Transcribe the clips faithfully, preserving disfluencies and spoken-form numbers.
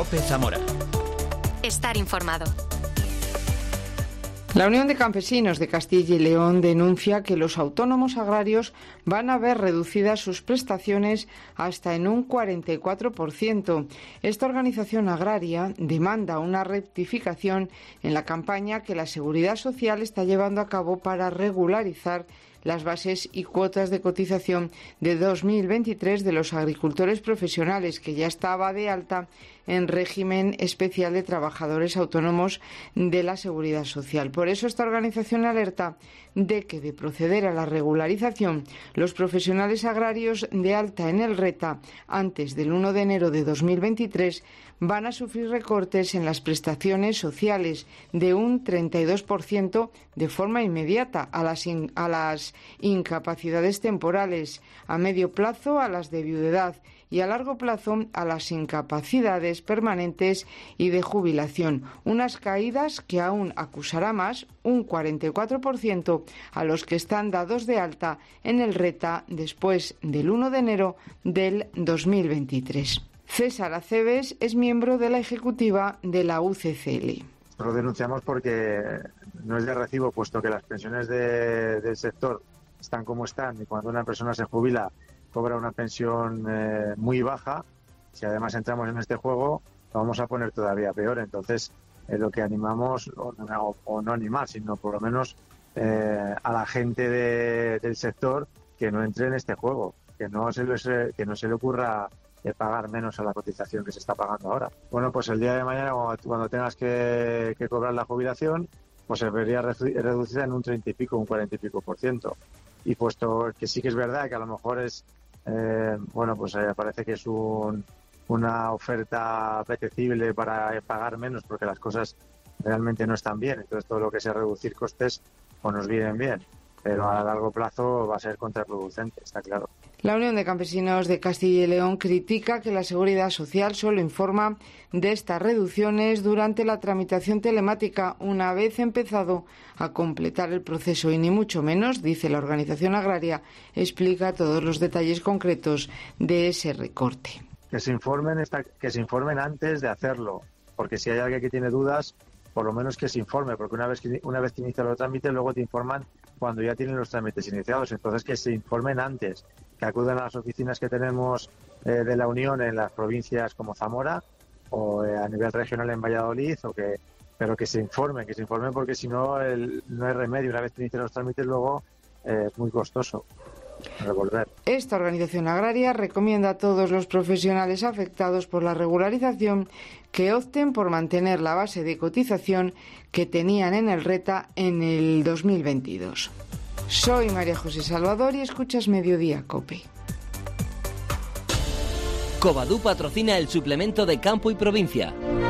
COPE Zamora. Estar informado. La Unión de Campesinos de Castilla y León denuncia que los autónomos agrarios van a ver reducidas sus prestaciones hasta en un cuarenta y cuatro por ciento. Esta organización agraria demanda una rectificación en la campaña que la Seguridad Social está llevando a cabo para regularizar las bases y cuotas de cotización de dos mil veintitrés de los agricultores profesionales, que ya estaba de alta en régimen especial de trabajadores autónomos de la Seguridad Social. Por eso esta organización alerta de que, de proceder a la regularización, los profesionales agrarios de alta en el RETA antes del uno de enero de dos mil veintitrés van a sufrir recortes en las prestaciones sociales de un treinta y dos por ciento de forma inmediata, a las, in, a las incapacidades temporales, a medio plazo a las de viudedad y a largo plazo a las incapacidades permanentes y de jubilación. Unas caídas que aún acusará más, un cuarenta y cuatro por ciento, a los que están dados de alta en el RETA después del uno de enero del dos mil veintitrés. César Aceves es miembro de la ejecutiva de la U C C L. Lo denunciamos porque no es de recibo, puesto que las pensiones de, del sector están como están, y cuando una persona se jubila cobra una pensión eh, muy baja. Si además entramos en este juego, lo vamos a poner todavía peor. Entonces, eh, lo que animamos, o no, o no animar, sino por lo menos eh, a la gente de, del sector que no entre en este juego, que no se le, que no se le ocurra de pagar menos a la cotización que se está pagando ahora. Bueno, pues el día de mañana, cuando, cuando tengas que, que cobrar la jubilación, pues se vería reducida en un treinta y pico, un cuarenta y pico por ciento. Y puesto que sí que es verdad que a lo mejor es, eh, bueno, pues eh, parece que es un, una oferta apetecible para pagar menos porque las cosas realmente no están bien. Entonces todo lo que sea reducir costes, pues nos vienen bien. Pero a largo plazo va a ser contraproducente, está claro. La Unión de Campesinos de Castilla y León critica que la Seguridad Social solo informa de estas reducciones durante la tramitación telemática, una vez empezado a completar el proceso, y ni mucho menos, dice la organización agraria, explica todos los detalles concretos de ese recorte. Que se informen, esta, que se informen antes de hacerlo, porque si hay alguien que tiene dudas, por lo menos que se informe, porque una vez que, una vez que inician los trámites, luego te informan cuando ya tienen los trámites iniciados. Entonces, que se informen antes, que acudan a las oficinas que tenemos eh, de la Unión en las provincias como Zamora, o eh, a nivel regional en Valladolid, o que, pero que se informen, que se informen porque si no, el, no hay remedio. Una vez que inician los trámites, luego eh, es muy costoso revolver. Esta organización agraria recomienda a todos los profesionales afectados por la regularización que opten por mantener la base de cotización que tenían en el RETA en el dos mil veintidós. Soy María José Salvador y escuchas Mediodía COPE. Covadú patrocina el suplemento de Campo y Provincia.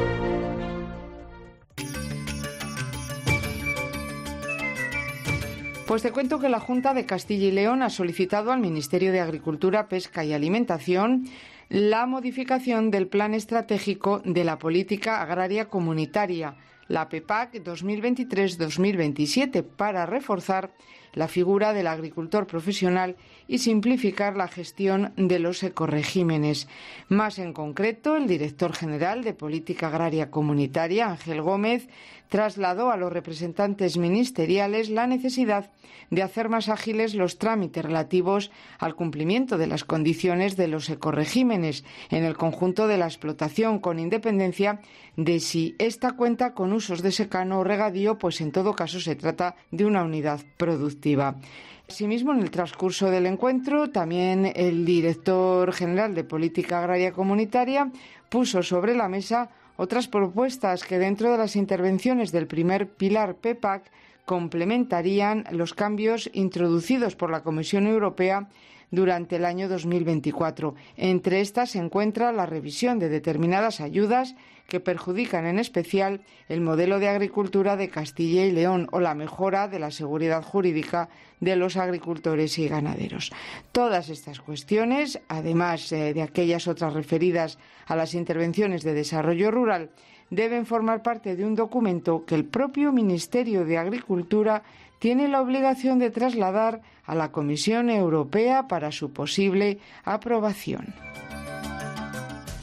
Pues te cuento que la Junta de Castilla y León ha solicitado al Ministerio de Agricultura, Pesca y Alimentación la modificación del Plan Estratégico de la Política Agraria Comunitaria, la P E P A C dos mil veintitrés dos mil veintisiete, para reforzar la figura del agricultor profesional y simplificar la gestión de los ecoregímenes. Más en concreto, el director general de Política Agraria Comunitaria, Ángel Gómez, trasladó a los representantes ministeriales la necesidad de hacer más ágiles los trámites relativos al cumplimiento de las condiciones de los ecoregímenes en el conjunto de la explotación, con independencia de si ésta cuenta con usos de secano o regadío, pues en todo caso se trata de una unidad productiva. Asimismo, en el transcurso del encuentro, también el director general de Política Agraria Comunitaria puso sobre la mesa otras propuestas que, dentro de las intervenciones del primer pilar P E P A C, complementarían los cambios introducidos por la Comisión Europea durante el año dos mil veinticuatro. Entre estas se encuentra la revisión de determinadas ayudas que perjudican en especial el modelo de agricultura de Castilla y León, o la mejora de la seguridad jurídica de los agricultores y ganaderos. Todas estas cuestiones, además eh, de aquellas otras referidas a las intervenciones de desarrollo rural, deben formar parte de un documento que el propio Ministerio de Agricultura tiene la obligación de trasladar a la Comisión Europea para su posible aprobación.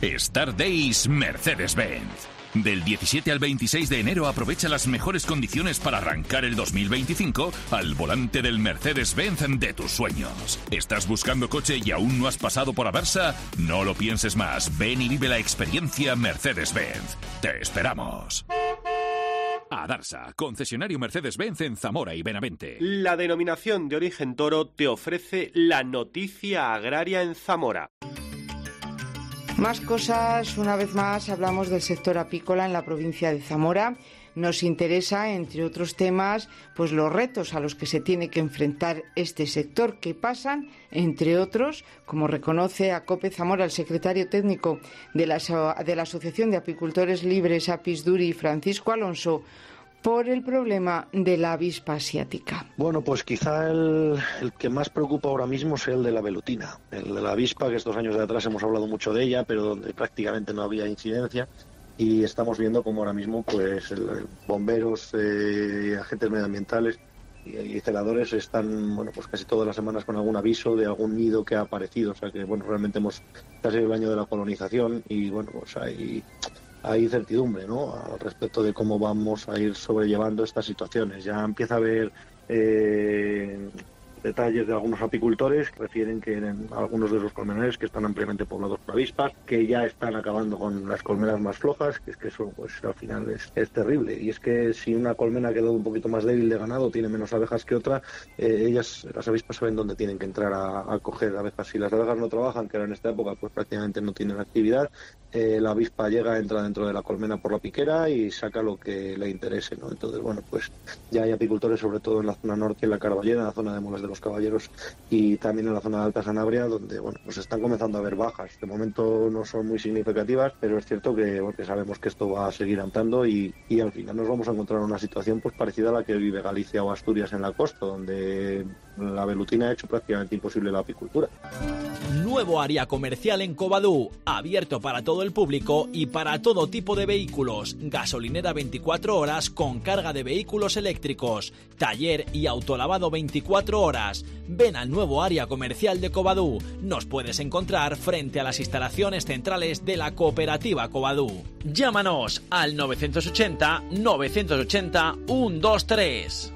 Star Days Mercedes-Benz. Del diecisiete al veintiséis de enero aprovecha las mejores condiciones para arrancar el dos mil veinticinco al volante del Mercedes-Benz de tus sueños. ¿Estás buscando coche y aún no has pasado por Aversa? No lo pienses más. Ven y vive la experiencia Mercedes-Benz. Te esperamos. Adarsa, concesionario Mercedes-Benz en Zamora y Benavente. La denominación de origen Toro te ofrece la noticia agraria en Zamora. Más cosas, una vez más hablamos del sector apícola en la provincia de Zamora. Nos interesa, entre otros temas, pues los retos a los que se tiene que enfrentar este sector, que pasan, entre otros, como reconoce a COPE Zamora el secretario técnico de la, de la Asociación de Apicultores Libres Apisduri, Francisco Alonso, por el problema de la avispa asiática. Bueno, pues quizá el, el que más preocupa ahora mismo es el de la velutina. El de la avispa, que estos años de atrás hemos hablado mucho de ella, pero donde prácticamente no había incidencia. Y estamos viendo como ahora mismo pues el, bomberos, eh, agentes medioambientales y, y celadores están, bueno, pues casi todas las semanas con algún aviso de algún nido que ha aparecido. O sea que, bueno, realmente hemos casi el año de la colonización y, bueno, pues hay... hay incertidumbre, ¿no?, al respecto de cómo vamos a ir sobrellevando estas situaciones. Ya empieza a haber eh, detalles de algunos apicultores que refieren que en algunos de los colmenares que están ampliamente poblados por avispas, que ya están acabando con las colmenas más flojas, que es que eso pues al final es, es terrible. Y es que si una colmena ha quedado un poquito más débil de ganado, tiene menos abejas que otra, eh, ellas, las avispas, saben dónde tienen que entrar a, a coger abejas. Si las abejas no trabajan, que ahora en esta época pues prácticamente no tienen actividad, eh, la avispa llega, entra dentro de la colmena por la piquera y saca lo que le interese, ¿no? Entonces, bueno, pues ya hay apicultores, sobre todo en la zona norte, en la Carballera, en la zona de Moles de los Caballeros y también en la zona de Alta Sanabria, donde, bueno, pues están comenzando a haber bajas. De momento no son muy significativas, pero es cierto que porque sabemos que esto va a seguir andando y, y al final nos vamos a encontrar en una situación pues parecida a la que vive Galicia o Asturias en la costa, donde la velutina ha hecho prácticamente imposible la apicultura. Nuevo área comercial en Covadú, abierto para todo el público y para todo tipo de vehículos. Gasolinera veinticuatro horas con carga de vehículos eléctricos. Taller y autolavado veinticuatro horas. Ven al nuevo área comercial de Covadú. Nos puedes encontrar frente a las instalaciones centrales de la cooperativa Covadú. Llámanos al novecientos ochenta, novecientos ochenta, ciento veintitrés.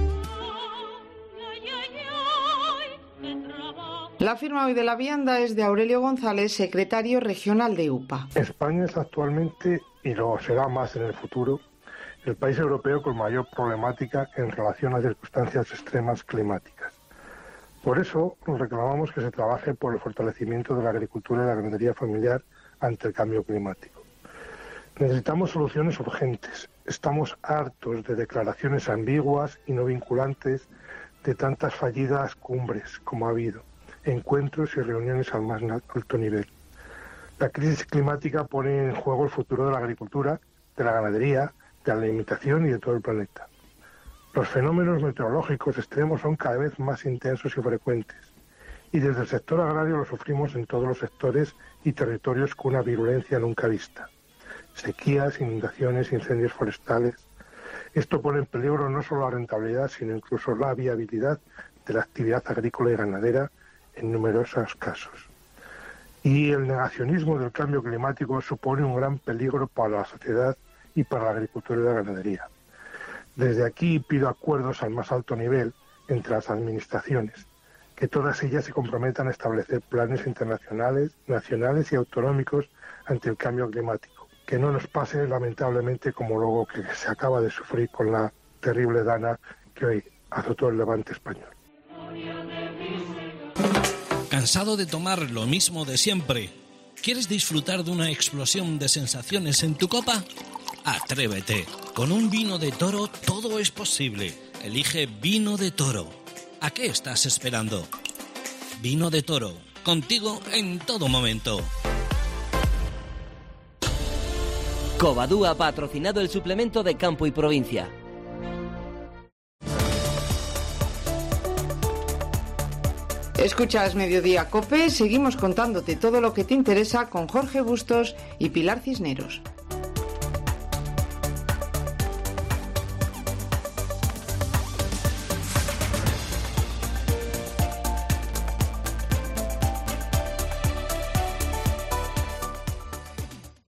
La firma hoy de la vianda es de Aurelio González, secretario regional de U P A. España es actualmente, y lo será más en el futuro, el país europeo con mayor problemática en relación a circunstancias extremas climáticas. Por eso reclamamos que se trabaje por el fortalecimiento de la agricultura y la ganadería familiar ante el cambio climático. Necesitamos soluciones urgentes. Estamos hartos de declaraciones ambiguas y no vinculantes de tantas fallidas cumbres como ha habido, encuentros y reuniones al más alto nivel. La crisis climática pone en juego el futuro de la agricultura, de la ganadería, de la alimentación y de todo el planeta. Los fenómenos meteorológicos extremos son cada vez más intensos y frecuentes, y desde el sector agrario lo sufrimos en todos los sectores y territorios con una virulencia nunca vista. Sequías, inundaciones, incendios forestales. Esto pone en peligro no solo la rentabilidad, sino incluso la viabilidad de la actividad agrícola y ganadera en numerosos casos. Y el negacionismo del cambio climático supone un gran peligro para la sociedad y para la agricultura y la ganadería. Desde aquí pido acuerdos al más alto nivel entre las administraciones, que todas ellas se comprometan a establecer planes internacionales, nacionales y autonómicos ante el cambio climático. Que no nos pase lamentablemente como luego que se acaba de sufrir con la terrible dana que hoy azotó el levante español. ¿Cansado de tomar lo mismo de siempre? ¿Quieres disfrutar de una explosión de sensaciones en tu copa? Atrévete. Con un vino de Toro todo es posible. Elige Vino de Toro. ¿A qué estás esperando? Vino de Toro. Contigo en todo momento. Covadú ha patrocinado el suplemento de Campo y Provincia. Escuchas Mediodía COPE, seguimos contándote todo lo que te interesa con Jorge Bustos y Pilar Cisneros.